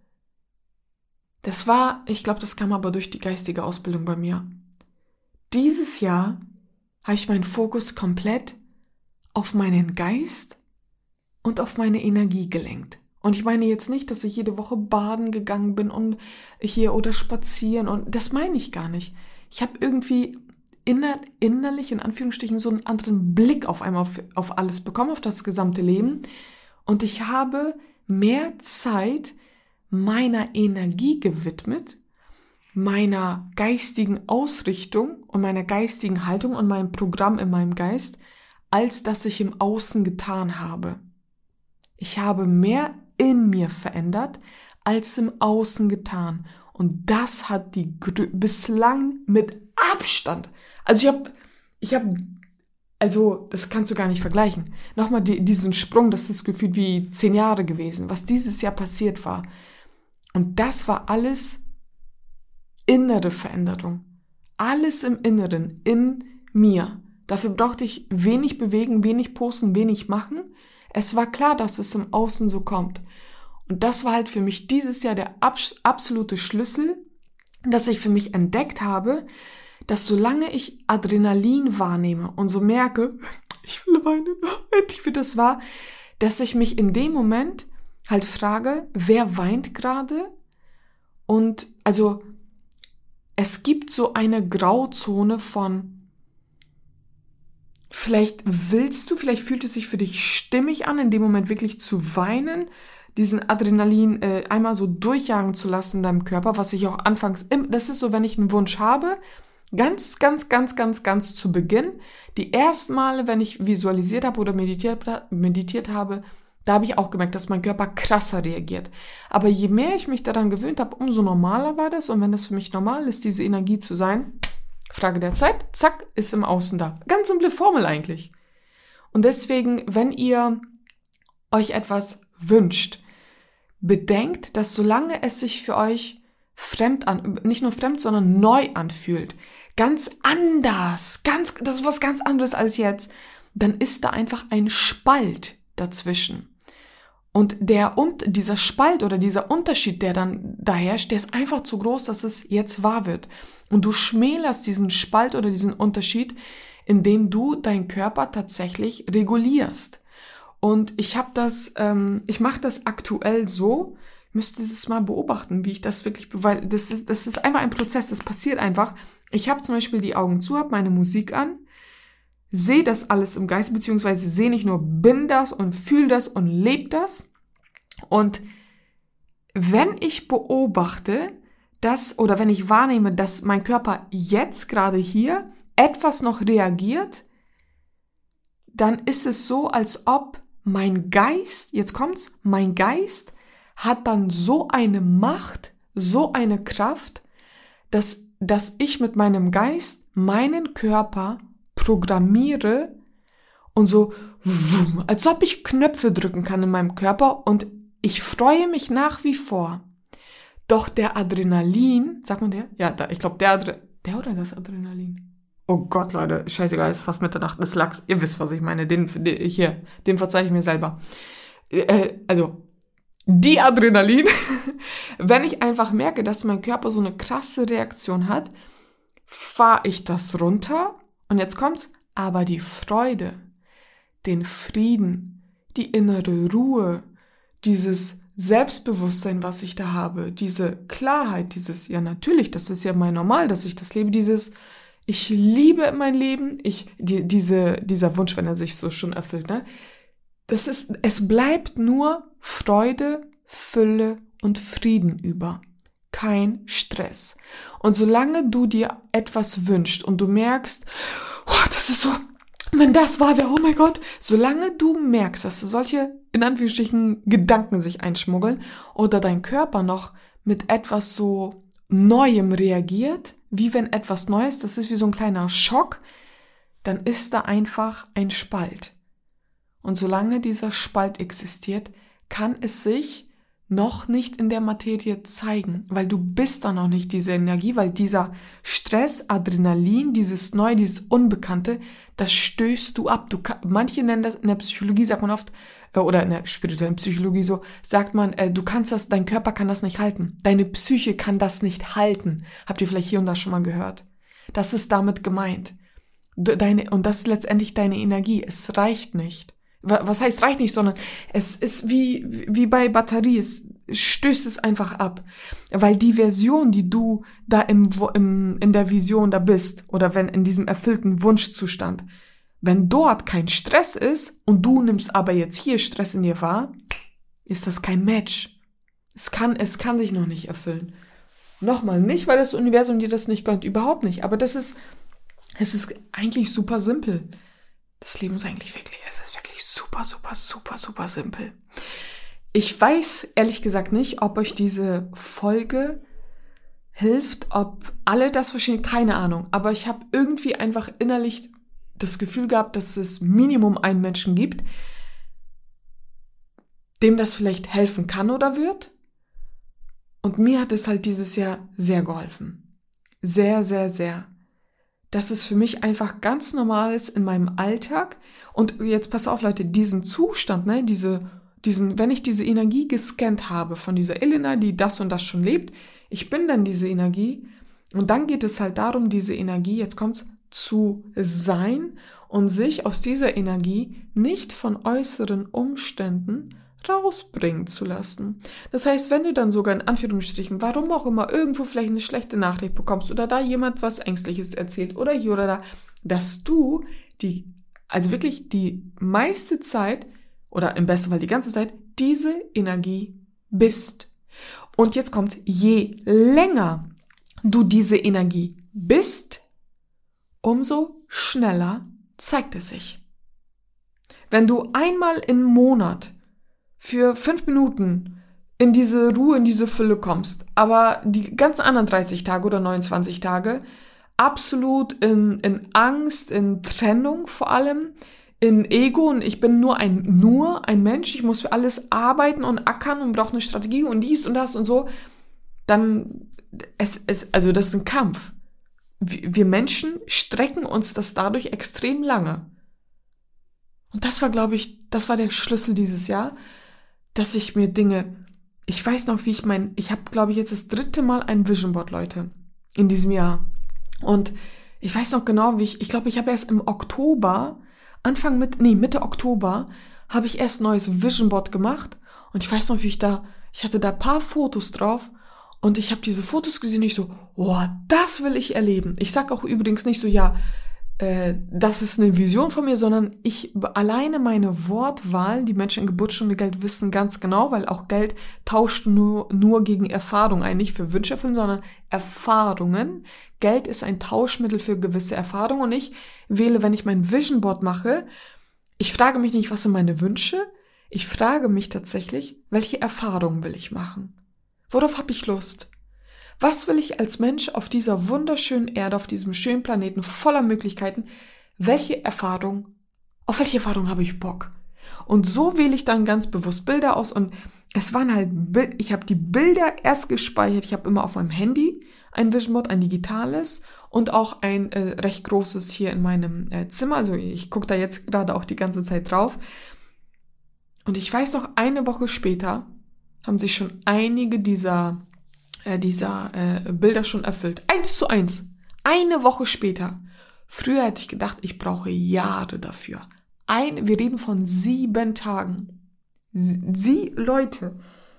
Speaker 1: das war, ich glaube, das kam aber durch die geistige Ausbildung bei mir. Dieses Jahr habe ich meinen Fokus komplett auf meinen Geist und auf meine Energie gelenkt. Und ich meine jetzt nicht, dass ich jede Woche baden gegangen bin und hier oder spazieren und das meine ich gar nicht. Ich habe irgendwie inner, innerlich in Anführungsstrichen so einen anderen Blick auf einmal auf, auf alles bekommen, auf das gesamte Leben und ich habe mehr Zeit meiner Energie gewidmet, meiner geistigen Ausrichtung und meiner geistigen Haltung und meinem Programm in meinem Geist, als dass ich im Außen getan habe. Ich habe mehr in mir verändert, als im Außen getan. Und das hat die Gr- bislang mit Abstand. Also ich habe, ich habe, also das kannst du gar nicht vergleichen. Nochmal die, diesen Sprung, das ist gefühlt wie zehn Jahre gewesen, was dieses Jahr passiert war. Und das war alles innere Veränderung. Alles im Inneren, in mir. Dafür brauchte ich wenig bewegen, wenig posten, wenig machen. Es war klar, dass es im Außen so kommt. Und das war halt für mich dieses Jahr der abs- absolute Schlüssel, dass ich für mich entdeckt habe, dass solange ich Adrenalin wahrnehme und so merke, ich will weinen, endlich wird das wahr, dass ich mich in dem Moment halt frage, wer weint gerade? Und also es gibt so eine Grauzone von vielleicht willst du, vielleicht fühlt es sich für dich stimmig an, in dem Moment wirklich zu weinen, diesen Adrenalin äh, einmal so durchjagen zu lassen in deinem Körper, was ich auch anfangs, im, das ist so, wenn ich einen Wunsch habe, ganz, ganz, ganz, ganz, ganz zu Beginn, die ersten Male, wenn ich visualisiert habe oder meditiert, meditiert habe, da habe ich auch gemerkt, dass mein Körper krasser reagiert. Aber je mehr ich mich daran gewöhnt habe, umso normaler war das und wenn das für mich normal ist, diese Energie zu sein, Frage der Zeit, zack, ist im Außen da. Ganz simple Formel eigentlich. Und deswegen, wenn ihr euch etwas wünscht, bedenkt, dass solange es sich für euch fremd an, nicht nur fremd, sondern neu anfühlt, ganz anders, ganz, das ist was ganz anderes als jetzt, dann ist da einfach ein Spalt dazwischen. Und der und dieser Spalt oder dieser Unterschied, der dann da herrscht, der ist einfach zu groß, dass es jetzt wahr wird. Und du schmälerst diesen Spalt oder diesen Unterschied, indem du deinen Körper tatsächlich regulierst. Und ich habe das, ähm, ich mache das aktuell so, müsste das mal beobachten, wie ich das wirklich, weil das ist, das ist einfach ein Prozess, das passiert einfach. Ich habe zum Beispiel die Augen zu, habe meine Musik an, sehe das alles im Geist, beziehungsweise sehe nicht nur, bin das und fühle das und lebe das. Und wenn ich beobachte, dass, oder wenn ich wahrnehme, dass mein Körper jetzt gerade hier etwas noch reagiert, dann ist es so, als ob mein Geist, jetzt kommt's, mein Geist hat dann so eine Macht, so eine Kraft, dass, dass ich mit meinem Geist meinen Körper programmiere und so, als ob ich Knöpfe drücken kann in meinem Körper und ich freue mich nach wie vor. Doch der Adrenalin, sagt man der? Ja, da, ich glaube der Adre, der oder das Adrenalin? Oh Gott, Leute, scheißegal, ist fast Mitternacht, ist Lachs. Ihr wisst, was ich meine, den, den hier, den verzeihe ich mir selber. Äh, also, die Adrenalin, wenn ich einfach merke, dass mein Körper so eine krasse Reaktion hat, fahre ich das runter und jetzt kommt's, aber die Freude, den Frieden, die innere Ruhe, dieses Selbstbewusstsein, was ich da habe, diese Klarheit, dieses, ja natürlich, das ist ja mein Normal, dass ich das lebe, dieses, ich liebe mein Leben, ich, die, diese, dieser Wunsch, wenn er sich so schon erfüllt, ne? Das ist, es bleibt nur Freude, Fülle und Frieden über. Kein Stress. Und solange du dir etwas wünschst und du merkst, oh, das ist so, wenn das wahr wäre, oh mein Gott, solange du merkst, dass solche, in Anführungsstrichen, Gedanken sich einschmuggeln oder dein Körper noch mit etwas so Neuem reagiert, wie wenn etwas Neues, das ist wie so ein kleiner Schock, dann ist da einfach ein Spalt. Und solange dieser Spalt existiert, kann es sich noch nicht in der Materie zeigen, weil du bist da noch nicht diese Energie, weil dieser Stress, Adrenalin, dieses Neue, dieses Unbekannte, das stößt du ab. Du kann, manche nennen das, in der Psychologie sagt man oft, äh, oder in der spirituellen Psychologie so, sagt man, äh, du kannst das, dein Körper kann das nicht halten. Deine Psyche kann das nicht halten. Habt ihr vielleicht hier und da schon mal gehört? Das ist damit gemeint. Deine, und das ist letztendlich deine Energie. Es reicht nicht. Was heißt reicht nicht, sondern es ist wie, wie bei Batterie, es stößt es einfach ab. Weil die Version, die du da im, im, in der Vision da bist, oder wenn in diesem erfüllten Wunschzustand, wenn dort kein Stress ist und du nimmst aber jetzt hier Stress in dir wahr, ist das kein Match. Es kann, es kann sich noch nicht erfüllen. Nochmal, nicht, weil das Universum dir das nicht gönnt, überhaupt nicht. Aber das ist, es ist eigentlich super simpel. Das Leben ist eigentlich wirklich, es ist wirklich super, super, super, super simpel. Ich weiß ehrlich gesagt nicht, ob euch diese Folge hilft, ob alle das verstehen, keine Ahnung. Aber ich habe irgendwie einfach innerlich das Gefühl gehabt, dass es Minimum einen Menschen gibt, dem das vielleicht helfen kann oder wird. Und mir hat es halt dieses Jahr sehr geholfen. Sehr, sehr, sehr. Dass es für mich einfach ganz normal ist in meinem Alltag. Und jetzt pass auf, Leute, diesen Zustand, ne, diese, diesen, wenn ich diese Energie gescannt habe von dieser Elena, die das und das schon lebt, ich bin dann diese Energie und dann geht es halt darum, diese Energie, jetzt kommt's, zu sein und sich aus dieser Energie nicht von äußeren Umständen rausbringen zu lassen. Das heißt, wenn du dann sogar in Anführungsstrichen, warum auch immer, irgendwo vielleicht eine schlechte Nachricht bekommst oder da jemand was Ängstliches erzählt oder hier oder da, dass du die, also wirklich die meiste Zeit oder im besten Fall die ganze Zeit diese Energie bist. Und jetzt kommt, je länger du diese Energie bist, umso schneller zeigt es sich. Wenn du einmal im Monat für fünf Minuten in diese Ruhe, in diese Fülle kommst, aber die ganzen anderen dreißig Tage oder neunundzwanzig Tage absolut in, in Angst, in Trennung vor allem, in Ego und ich bin nur ein, nur ein Mensch, ich muss für alles arbeiten und ackern und brauche eine Strategie und dies und das und so, dann, es, es, also das ist ein Kampf. Wir Menschen strecken uns das dadurch extrem lange. Und das war, glaube ich, das war der Schlüssel dieses Jahr, dass ich mir Dinge, ich weiß noch, wie ich mein, ich habe, glaube ich, jetzt das dritte Mal ein Vision Board, Leute, in diesem Jahr. Und ich weiß noch genau, wie ich, ich glaube, ich habe erst im Oktober, Anfang mit, nee, Mitte Oktober, habe ich erst ein neues Vision Board gemacht. Und ich weiß noch, wie ich da, ich hatte da ein paar Fotos drauf und ich habe diese Fotos gesehen und ich so, oh, das will ich erleben. Ich sag auch übrigens nicht so, ja, äh, das ist eine Vision von mir, sondern ich, alleine meine Wortwahl, die Menschen in Geburtsstunde Geld wissen ganz genau, weil auch Geld tauscht nur, nur gegen Erfahrung ein, nicht für Wünsche erfüllen, sondern Erfahrungen. Geld ist ein Tauschmittel für gewisse Erfahrungen und ich wähle, wenn ich mein Vision Board mache, ich frage mich nicht, was sind meine Wünsche, ich frage mich tatsächlich, welche Erfahrungen will ich machen? Worauf habe ich Lust? Was will ich als Mensch auf dieser wunderschönen Erde, auf diesem schönen Planeten voller Möglichkeiten, welche Erfahrung, auf welche Erfahrung habe ich Bock? Und so wähle ich dann ganz bewusst Bilder aus und es waren halt, ich habe die Bilder erst gespeichert, ich habe immer auf meinem Handy ein Vision Board, ein digitales und auch ein äh, recht großes hier in meinem äh, Zimmer, also ich gucke da jetzt gerade auch die ganze Zeit drauf. Und ich weiß noch, eine Woche später haben sich schon einige dieser, äh, dieser äh, Bilder schon erfüllt. Eins zu eins. Eine Woche später. Früher hätte ich gedacht, ich brauche Jahre dafür. Ein, wir reden von sieben Tagen. Sie, Leute,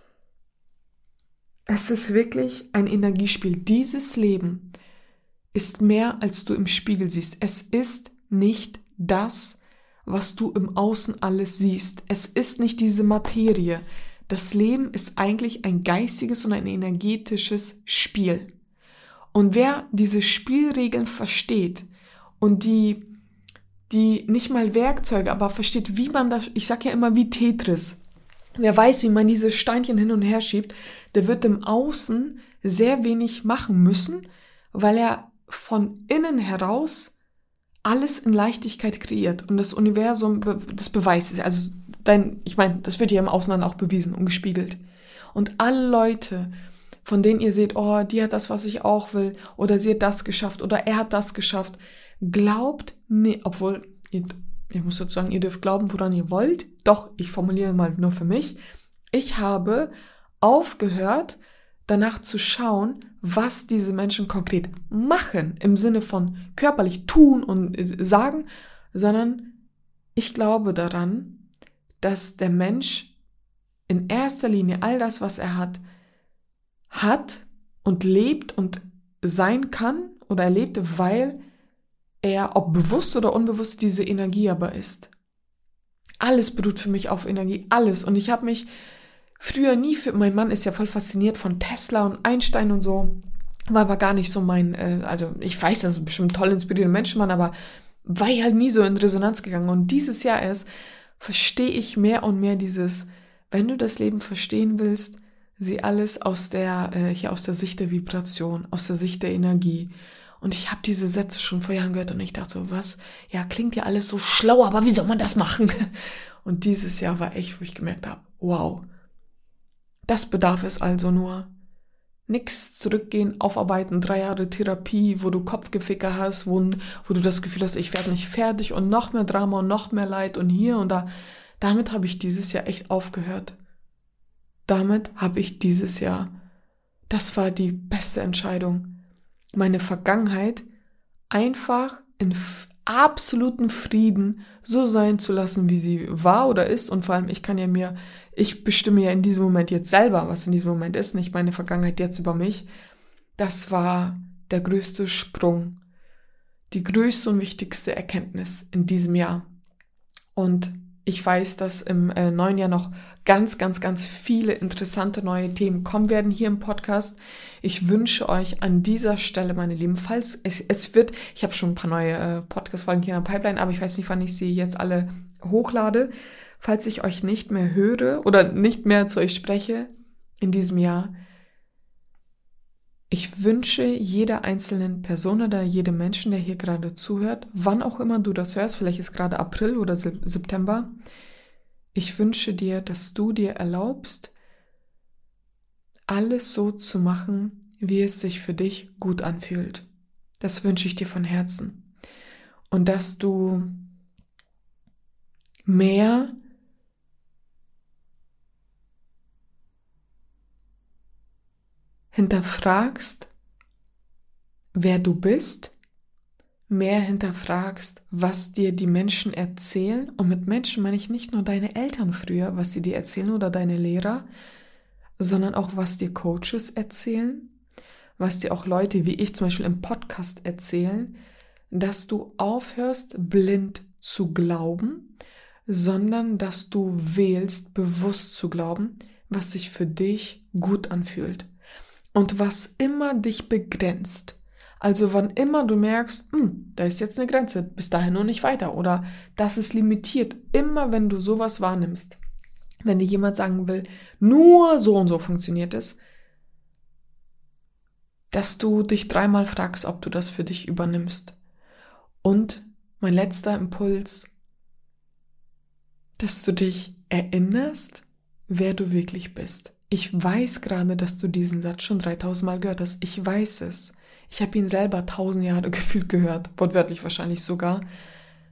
Speaker 1: es ist wirklich ein Energiespiel. Dieses Leben ist mehr, als du im Spiegel siehst. Es ist nicht das, was du im Außen alles siehst. Es ist nicht diese Materie. Das Leben ist eigentlich ein geistiges und ein energetisches Spiel. Und wer diese Spielregeln versteht und die, die nicht mal Werkzeuge, aber versteht, wie man das, ich sage ja immer wie Tetris, wer weiß, wie man diese Steinchen hin und her schiebt, der wird im Außen sehr wenig machen müssen, weil er von innen heraus alles in Leichtigkeit kreiert und das Universum das Beweis ist. Also dein, ich meine, das wird ja im Außen dann auch bewiesen und gespiegelt. Und alle Leute, von denen ihr seht, oh, die hat das, was ich auch will, oder sie hat das geschafft, oder er hat das geschafft, glaubt, nee, obwohl, ihr, ich muss dazu sagen, ihr dürft glauben, woran ihr wollt. Doch, ich formuliere mal nur für mich. Ich habe aufgehört, danach zu schauen, was diese Menschen konkret machen, im Sinne von körperlich tun und sagen, sondern ich glaube daran, dass der Mensch in erster Linie all das, was er hat, hat und lebt und sein kann oder erlebt, weil er, ob bewusst oder unbewusst, diese Energie aber ist. Alles beruht für mich auf Energie, alles. Und ich habe mich früher nie für, mein Mann ist ja voll fasziniert von Tesla und Einstein und so, war aber gar nicht so mein, äh, also ich weiß, dass es bestimmt toll inspirierende Menschen waren, aber war ich halt nie so in Resonanz gegangen. Und dieses Jahr erst verstehe ich mehr und mehr dieses, wenn du das Leben verstehen willst, sieh alles aus der, äh, hier aus der Sicht der Vibration, aus der Sicht der Energie. Und ich habe diese Sätze schon vor Jahren gehört und ich dachte so, was? Ja, klingt ja alles so schlau, aber wie soll man das machen? Und dieses Jahr war echt, wo ich gemerkt habe, wow, das bedarf es also nur. Nix zurückgehen, aufarbeiten, drei Jahre Therapie, wo du Kopfgeficker hast, wo, wo du das Gefühl hast, ich werde nicht fertig und noch mehr Drama und noch mehr Leid und hier und da. Damit habe ich dieses Jahr echt aufgehört. Damit habe ich dieses Jahr, das war die beste Entscheidung, meine Vergangenheit einfach in f- absoluten Frieden so sein zu lassen, wie sie war oder ist. Und vor allem, ich kann ja mir, ich bestimme ja in diesem Moment jetzt selber, was in diesem Moment ist, nicht meine Vergangenheit jetzt über mich. Das war der größte Sprung, die größte und wichtigste Erkenntnis in diesem Jahr. Und ich weiß, dass im äh, neuen Jahr noch ganz, ganz, ganz viele interessante neue Themen kommen werden hier im Podcast. Ich wünsche euch an dieser Stelle, meine Lieben, falls es, es wird, ich habe schon ein paar neue äh, Podcast-Folgen hier in der Pipeline, aber ich weiß nicht, wann ich sie jetzt alle hochlade. Falls ich euch nicht mehr höre oder nicht mehr zu euch spreche in diesem Jahr, ich wünsche jeder einzelnen Person oder jedem Menschen, der hier gerade zuhört, wann auch immer du das hörst, vielleicht ist gerade April oder September, ich wünsche dir, dass du dir erlaubst, alles so zu machen, wie es sich für dich gut anfühlt. Das wünsche ich dir von Herzen. Und dass du mehr hinterfragst, wer du bist, mehr hinterfragst, was dir die Menschen erzählen. Und mit Menschen meine ich nicht nur deine Eltern früher, was sie dir erzählen oder deine Lehrer, sondern auch, was dir Coaches erzählen, was dir auch Leute wie ich zum Beispiel im Podcast erzählen, dass du aufhörst, blind zu glauben, sondern dass du wählst, bewusst zu glauben, was sich für dich gut anfühlt. Und was immer dich begrenzt, also wann immer du merkst, hm, da ist jetzt eine Grenze, bis dahin nur nicht weiter oder das ist limitiert, immer wenn du sowas wahrnimmst, wenn dir jemand sagen will, nur so und so funktioniert es, dass du dich dreimal fragst, ob du das für dich übernimmst. Und mein letzter Impuls, dass du dich erinnerst, wer du wirklich bist. Ich weiß gerade, dass du diesen Satz schon dreitausend Mal gehört hast. Ich weiß es. Ich habe ihn selber tausend Jahre gefühlt gehört, wortwörtlich wahrscheinlich sogar.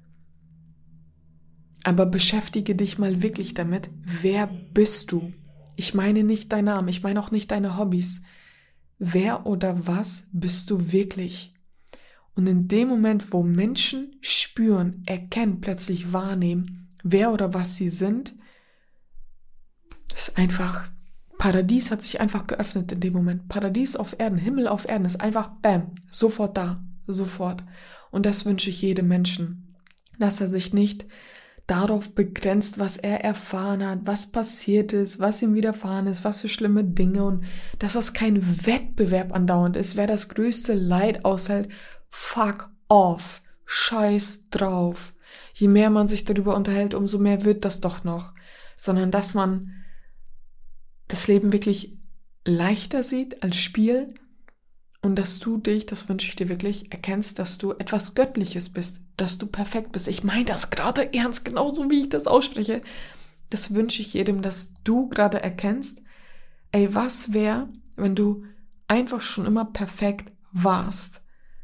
Speaker 1: Aber beschäftige dich mal wirklich damit, wer bist du? Ich meine nicht deinen Namen, ich meine auch nicht deine Hobbys. Wer oder was bist du wirklich? Und in dem Moment, wo Menschen spüren, erkennen, plötzlich wahrnehmen, wer oder was sie sind, das ist einfach, Paradies hat sich einfach geöffnet in dem Moment. Paradies auf Erden, Himmel auf Erden ist einfach, bam, sofort da, sofort. Und das wünsche ich jedem Menschen, dass er sich nicht darauf begrenzt, was er erfahren hat, was passiert ist, was ihm widerfahren ist, was für schlimme Dinge, und dass das kein Wettbewerb andauernd ist, wer das größte Leid aushält. Fuck off, scheiß drauf. Je mehr man sich darüber unterhält, umso mehr wird das doch noch. Sondern dass man das Leben wirklich leichter sieht als Spiel und dass du dich, das wünsche ich dir wirklich, erkennst, dass du etwas Göttliches bist, dass du perfekt bist. Ich meine das gerade ernst, genauso wie ich das ausspreche. Das wünsche ich jedem, dass du gerade erkennst, ey, was wäre, wenn du einfach schon immer perfekt warst?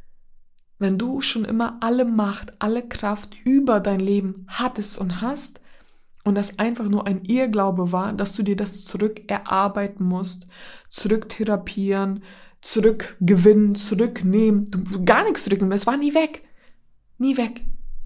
Speaker 1: Wenn du schon immer alle Macht, alle Kraft über dein Leben hattest und hast und das einfach nur ein Irrglaube war, dass du dir das zurück erarbeiten musst, zurück therapieren, zurückgewinnen, zurücknehmen, du gar nichts zurücknehmen, es war nie weg, nie weg.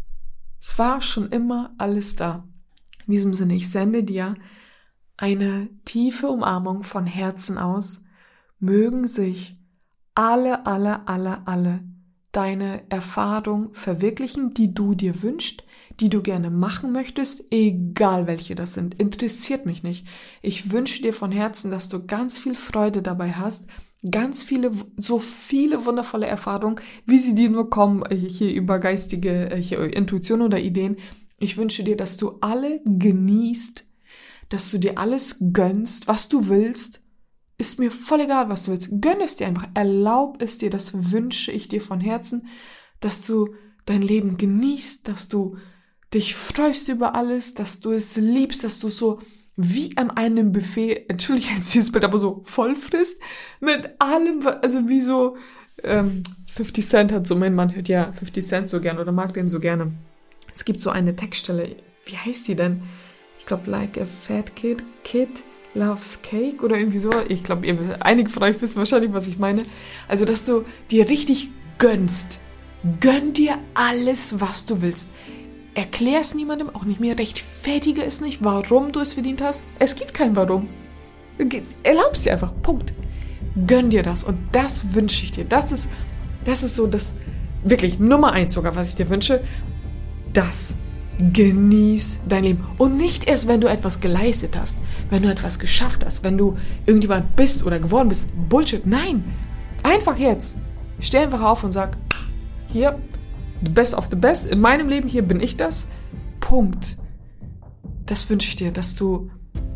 Speaker 1: Es war schon immer alles da. In diesem Sinne, ich sende dir eine tiefe Umarmung von Herzen aus. Mögen sich alle, alle, alle, alle deine Erfahrung verwirklichen, die du dir wünschst, die du gerne machen möchtest, egal welche das sind, interessiert mich nicht. Ich wünsche dir von Herzen, dass du ganz viel Freude dabei hast, ganz viele, so viele wundervolle Erfahrungen, wie sie dir nur kommen, hier über geistige hier Intuition oder Ideen. Ich wünsche dir, dass du alle genießt, dass du dir alles gönnst, was du willst. Ist mir voll egal, was du willst. Gönn es dir einfach. Erlaub es dir. Das wünsche ich dir von Herzen, dass du dein Leben genießt, dass du dich freust über alles, dass du es liebst, dass du so wie an einem Buffet, entschuldige jetzt dieses Bild, aber so voll frisst mit allem, also wie so ähm, fifty Cent hat so, mein Mann hört ja fifty Cent so gerne oder mag den so gerne. Es gibt so eine Textstelle, wie heißt die denn? Ich glaube, like a fat kid, kid loves cake oder irgendwie so. Ich glaube, einige von euch wissen wahrscheinlich, was ich meine. Also, dass du dir richtig gönnst. Gönn dir alles, was du willst. Erklär es niemandem, auch nicht mehr. Rechtfertige es nicht, warum du es verdient hast. Es gibt kein Warum. Erlaub es dir einfach. Punkt. Gönn dir das. Und das wünsche ich dir. Das ist, das ist so das wirklich Nummer eins sogar, was ich dir wünsche. Das. Genieß dein Leben. Und nicht erst, wenn du etwas geleistet hast, wenn du etwas geschafft hast, wenn du irgendjemand bist oder geworden bist. Bullshit. Nein. Einfach jetzt. Steh einfach auf und sag, hier, the best of the best. In meinem Leben, hier bin ich das. Punkt. Das wünsche ich dir, dass du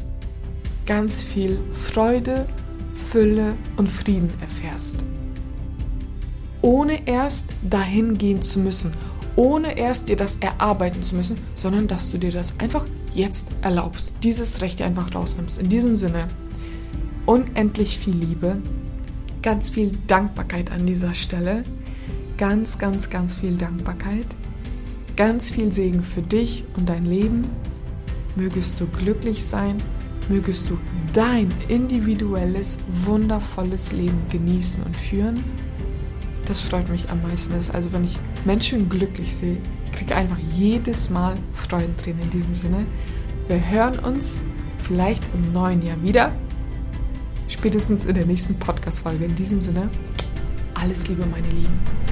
Speaker 1: ganz viel Freude, Fülle und Frieden erfährst. Ohne erst dahin gehen zu müssen. Ohne erst dir das erarbeiten zu müssen, sondern dass du dir das einfach jetzt erlaubst. Dieses Recht dir einfach rausnimmst. In diesem Sinne, unendlich viel Liebe, ganz viel Dankbarkeit an dieser Stelle. Ganz, ganz, ganz viel Dankbarkeit. Ganz viel Segen für dich und dein Leben. Mögest du glücklich sein. Mögest du dein individuelles, wundervolles Leben genießen und führen. Das freut mich am meisten. Also wenn ich Menschen glücklich sehe, ich kriege einfach jedes Mal Freudentränen in diesem Sinne. Wir hören uns vielleicht im neuen Jahr wieder. Spätestens in der nächsten Podcast-Folge. In diesem Sinne, alles Liebe, meine Lieben.